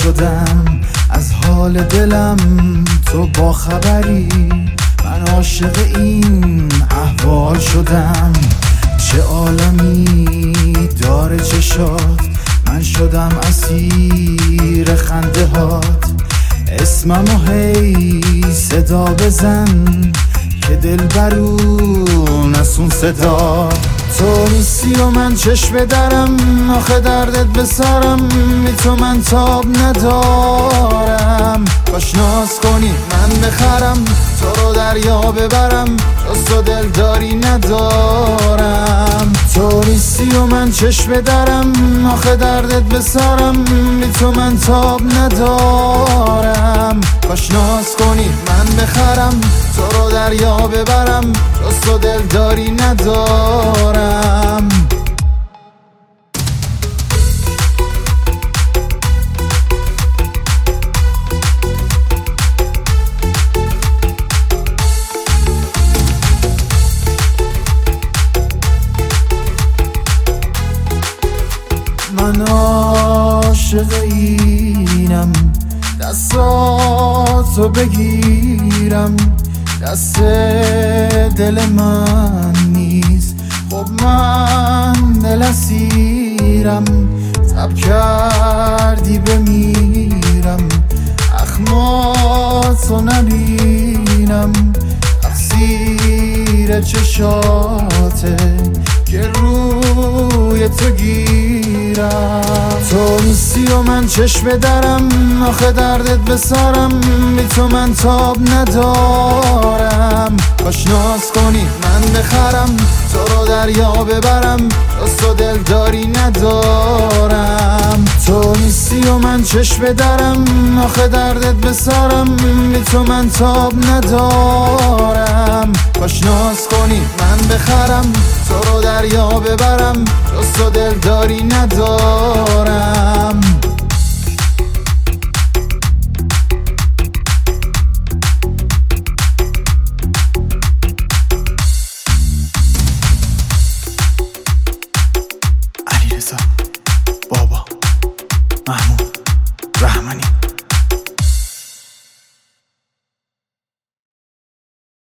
شدم از حال دلم، تو با خبری، من عاشق این احوال شدم. چه عالمی داره چشات، من شدم اسیر خنده هات. اسممو هی صدا بزن که دل برو نسون صدا. تو نیستی و من چشم درم، آخه دردت به سرم، بی تو من تاب ندارم. کاش ناز کنی من بخرم، تو رو دریا ببرم، جز تو دلداری ندارم. تو نیستی و من چشم درم، آخه دردت به سرم، بی تو من تاب ندارم. کاش ناز کنی من بخرم، تو رو دریا ببرم، جز تو دلداری ندارم. من عاشق اینم، دستاتو بگیرم، دست دل من نیست. خب من دل اسیرم، تب کردی بمیرم، اخماتو نبینم، تقصیر چشاته که روی تو گیرم. تو نیستی و من چشم درم، آخه دردت به سرم، بی تو من تاب ندارم. کاش ناز کنی من بخرم، تو رو دریا ببرم، جز تو دلداری ندارم. تو نیستی و من چشم درم، آخه دردت به سرم، بی تو من تاب ندارم. کاش ناز کنی من بخرم، تو رو دریا ببرم، جز تو دلداری ندارم.